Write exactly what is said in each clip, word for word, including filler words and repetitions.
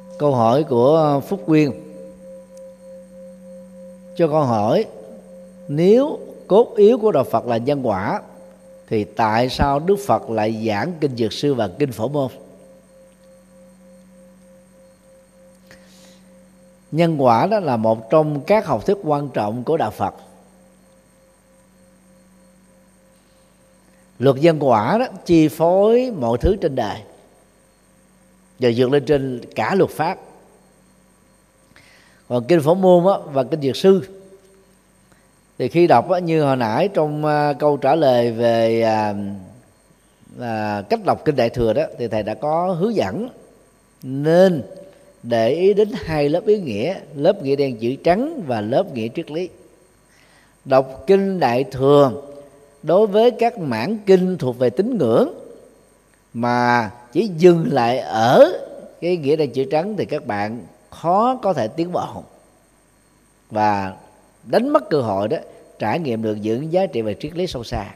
Câu hỏi của Phúc Quyên cho con hỏi: nếu cốt yếu của đạo Phật là nhân quả thì tại sao Đức Phật lại giảng kinh Dược Sư và kinh Phổ Môn? Nhân quả đó là một trong các học thuyết quan trọng của đạo Phật. Luật nhân quả đó chi phối mọi thứ trên đời và vượt lên trên cả luật pháp. Còn kinh Phổ Môn đó, và kinh Dược Sư thì khi đọc đó, như hồi nãy trong uh, câu trả lời về uh, uh, cách đọc kinh Đại Thừa đó, thì thầy đã có hướng dẫn nên để ý đến hai lớp ý nghĩa: lớp nghĩa đen chữ trắng và lớp nghĩa triết lý. Đọc kinh Đại Thừa đối với các mảng kinh thuộc về tín ngưỡng mà chỉ dừng lại ở cái nghĩa đen chữ trắng thì các bạn khó có thể tiến bộ và đánh mất cơ hội đó trải nghiệm được những giá trị về triết lý sâu xa.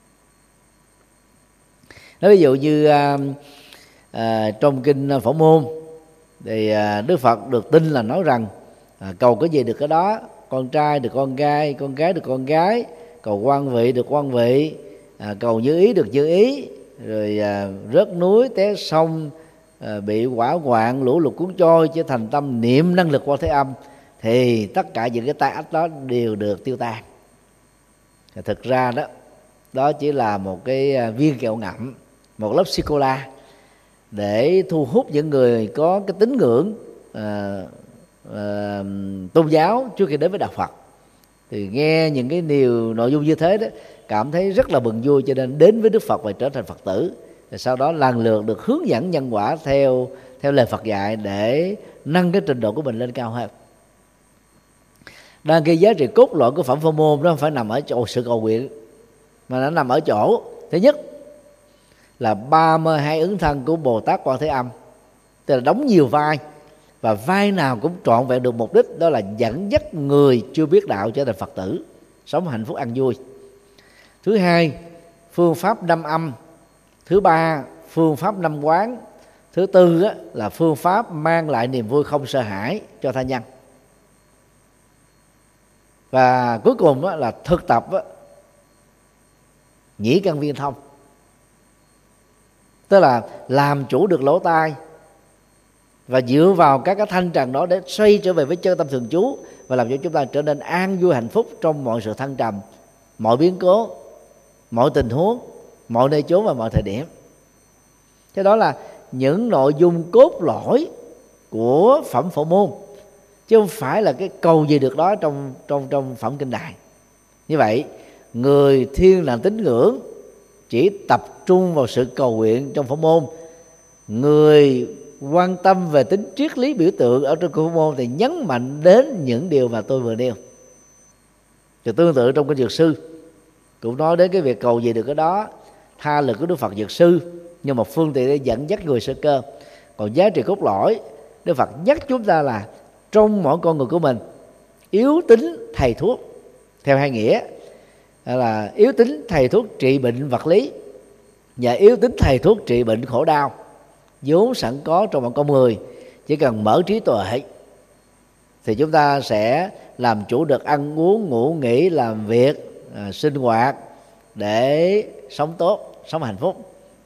Nói ví dụ như à, à, trong kinh Phổ Môn thì à, Đức Phật được tin là nói rằng à, cầu cái gì được cái đó, con trai được con trai, con gái được con gái, cầu quan vị được quan vị, à, cầu như ý được như ý, rồi à, rớt núi té sông, à, bị hỏa hoạn lũ lụt cuốn trôi, chỉ thành tâm niệm năng lực Quan Thế Âm, thì tất cả những cái tai ách đó đều được tiêu tan. Thì thực ra đó đó chỉ là một cái viên kẹo ngậm, một lớp sô cô la để thu hút những người có cái tín ngưỡng à, à, tôn giáo trước khi đến với đạo Phật. Thì nghe những cái điều nội dung như thế đó cảm thấy rất là mừng vui, cho nên đến với Đức Phật và trở thành Phật tử. Rồi sau đó lần lượt được hướng dẫn nhân quả theo theo lời Phật dạy để nâng cái trình độ của mình lên cao hơn. Đang cái giá trị cốt lõi của phẩm Phổ Môn đó không phải nằm ở chỗ sự cầu nguyện, mà nó nằm ở chỗ thứ nhất là ba mươi hai ứng thân của Bồ Tát Quan Thế Âm, tức là đóng nhiều vai và vai nào cũng trọn vẹn được mục đích, đó là dẫn dắt người chưa biết đạo trở thành Phật tử, sống hạnh phúc an vui. Thứ hai, phương pháp năm âm. Thứ ba, phương pháp năm quán. Thứ tư á, là phương pháp mang lại niềm vui không sợ hãi cho tha nhân. Và cuối cùng á, là thực tập á, nhĩ căn viên thông, tức là làm chủ được lỗ tai và dựa vào các cái thanh trần đó để xoay trở về với chân tâm thường trú và làm cho chúng ta trở nên an vui hạnh phúc trong mọi sự thăng trầm, mọi biến cố, mọi tình huống, mọi nơi chốn và mọi thời điểm. Thế đó là những nội dung cốt lõi của phẩm Phổ Môn, chứ không phải là cái cầu gì được đó trong trong trong phẩm Kinh Đại. Như vậy, người thiên là tín ngưỡng chỉ tập trung vào sự cầu nguyện trong Phổ Môn, người quan tâm về tính triết lý biểu tượng ở trong Phổ Môn thì nhấn mạnh đến những điều mà tôi vừa nêu. Thì tương tự trong kinh Dược Sư cũng nói đến cái việc cầu gì được cái đó, tha lực của Đức Phật Dược Sư nhưng một phương tiện để dẫn dắt người sơ cơ. Còn giá trị cốt lõi, Đức Phật nhắc chúng ta là trong mỗi con người của mình yếu tính thầy thuốc theo hai nghĩa, là yếu tính thầy thuốc trị bệnh vật lý và yếu tính thầy thuốc trị bệnh khổ đau, vốn sẵn có trong một con người. Chỉ cần mở trí tuệ thì chúng ta sẽ làm chủ được ăn uống, ngủ nghỉ, làm việc, à, sinh hoạt để sống tốt, sống hạnh phúc.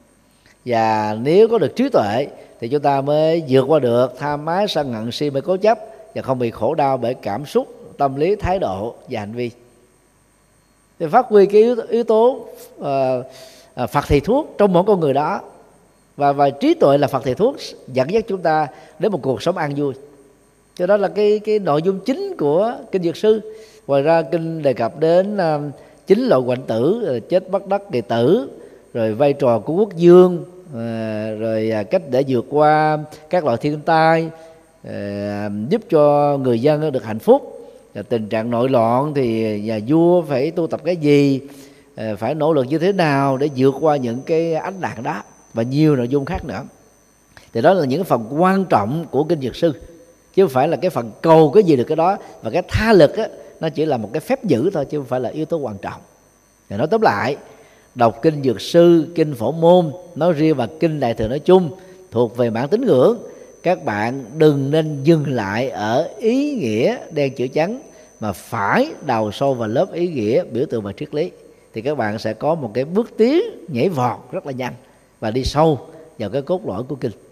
Và nếu có được trí tuệ thì chúng ta mới vượt qua được tham ái, sân hận, si mê, cố chấp và không bị khổ đau bởi cảm xúc, tâm lý, thái độ và hành vi. Thì phát huy cái yếu, yếu tố uh, uh, Phật thầy thuốc trong mỗi con người đó, và, và trí tuệ là Phật thầy thuốc dẫn dắt chúng ta đến một cuộc sống an vui. Cho đó là cái, cái nội dung chính của kinh Dược Sư. Ngoài ra kinh đề cập đến uh, chín loại hoạnh tử, chết bất đắc kỳ tử, rồi vai trò của quốc vương, uh, rồi uh, cách để vượt qua các loại thiên tai, uh, giúp cho người dân được hạnh phúc. Tình trạng nội loạn thì nhà vua phải tu tập cái gì, phải nỗ lực như thế nào để vượt qua những cái ánh nạn đó, và nhiều nội dung khác nữa. Thì đó là những phần quan trọng của kinh Dược Sư, chứ không phải là cái phần cầu cái gì được cái đó. Và cái tha lực á, nó chỉ là một cái phép giữ thôi, chứ không phải là yếu tố quan trọng. Thì nói tóm lại, đọc kinh Dược Sư, kinh Phổ Môn nói riêng và kinh Đại Thừa nói chung thuộc về mảng tín ngưỡng, các bạn đừng nên dừng lại ở ý nghĩa đen chữ trắng, mà phải đào sâu vào lớp ý nghĩa, biểu tượng và triết lý, thì các bạn sẽ có một cái bước tiến nhảy vọt rất là nhanh và đi sâu vào cái cốt lõi của kinh.